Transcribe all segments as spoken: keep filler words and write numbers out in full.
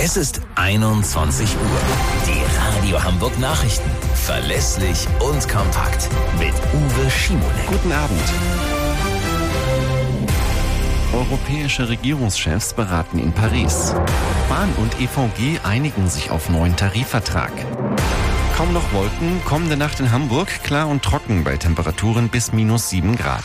Es ist einundzwanzig Uhr. Die Radio Hamburg Nachrichten. Verlässlich und kompakt. Mit Uwe Schimonek. Guten Abend. Europäische Regierungschefs beraten in Paris. Bahn und E V G einigen sich auf neuen Tarifvertrag. Kaum noch Wolken, kommende Nacht in Hamburg klar und trocken bei Temperaturen bis minus sieben Grad.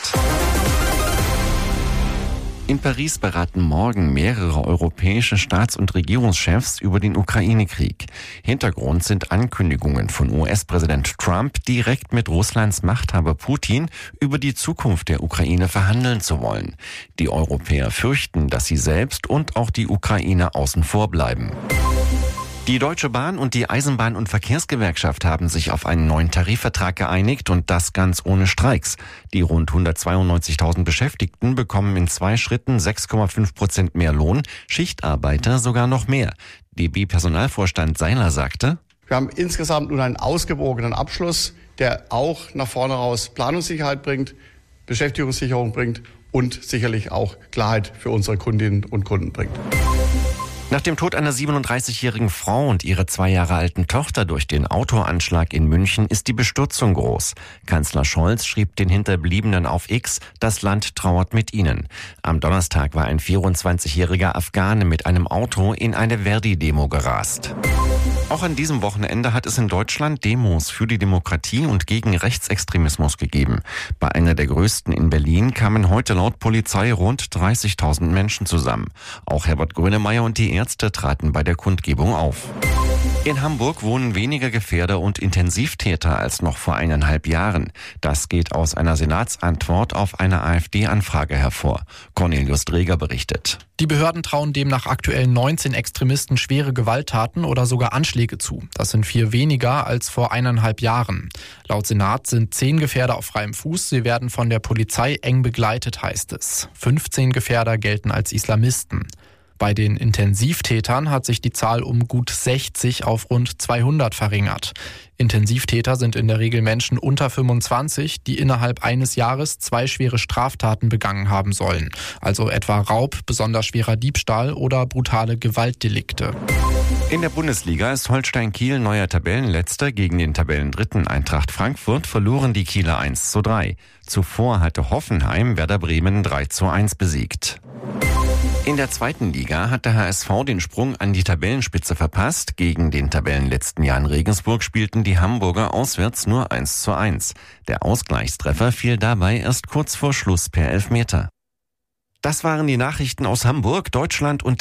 In Paris beraten morgen mehrere europäische Staats- und Regierungschefs über den Ukraine-Krieg. Hintergrund sind Ankündigungen von U S-Präsident Trump, direkt mit Russlands Machthaber Putin über die Zukunft der Ukraine verhandeln zu wollen. Die Europäer fürchten, dass sie selbst und auch die Ukraine außen vor bleiben. Die Deutsche Bahn und die Eisenbahn- und Verkehrsgewerkschaft haben sich auf einen neuen Tarifvertrag geeinigt und das ganz ohne Streiks. Die rund hundertzweiundneunzigtausend Beschäftigten bekommen in zwei Schritten sechs Komma fünf Prozent mehr Lohn, Schichtarbeiter sogar noch mehr. D B-Personalvorstand Seiler sagte: Wir haben insgesamt nun einen ausgewogenen Abschluss, der auch nach vorne raus Planungssicherheit bringt, Beschäftigungssicherung bringt und sicherlich auch Klarheit für unsere Kundinnen und Kunden bringt. Nach dem Tod einer siebenunddreißigjährigen Frau und ihrer zwei Jahre alten Tochter durch den Autoanschlag in München ist die Bestürzung groß. Kanzler Scholz schrieb den Hinterbliebenen auf X, das Land trauert mit ihnen. Am Donnerstag war ein vierundzwanzigjähriger Afghane mit einem Auto in eine Verdi-Demo gerast. Auch an diesem Wochenende hat es in Deutschland Demos für die Demokratie und gegen Rechtsextremismus gegeben. Bei einer der größten in Berlin kamen heute laut Polizei rund dreißigtausend Menschen zusammen. Auch Herbert Grönemeyer und die Ärzte traten bei der Kundgebung auf. In Hamburg wohnen weniger Gefährder und Intensivtäter als noch vor eineinhalb Jahren. Das geht aus einer Senatsantwort auf eine AfD-Anfrage hervor. Cornelius Dreger berichtet. Die Behörden trauen demnach aktuell neunzehn Extremisten schwere Gewalttaten oder sogar Anschläge zu. Das sind vier weniger als vor eineinhalb Jahren. Laut Senat sind zehn Gefährder auf freiem Fuß. Sie werden von der Polizei eng begleitet, heißt es. fünfzehn Gefährder gelten als Islamisten. Bei den Intensivtätern hat sich die Zahl um gut sechzig auf rund zweihundert verringert. Intensivtäter sind in der Regel Menschen unter fünfundzwanzig, die innerhalb eines Jahres zwei schwere Straftaten begangen haben sollen. Also etwa Raub, besonders schwerer Diebstahl oder brutale Gewaltdelikte. In der Bundesliga ist Holstein Kiel neuer Tabellenletzter. Gegen den Tabellendritten Eintracht Frankfurt verloren die Kieler eins zu drei. Zuvor hatte Hoffenheim Werder Bremen drei zu eins besiegt. In der zweiten Liga hat der H S V den Sprung an die Tabellenspitze verpasst. Gegen den Tabellenletzten Jan Regensburg spielten die Hamburger auswärts nur eins zu eins. Der Ausgleichstreffer fiel dabei erst kurz vor Schluss per Elfmeter. Das waren die Nachrichten aus Hamburg, Deutschland und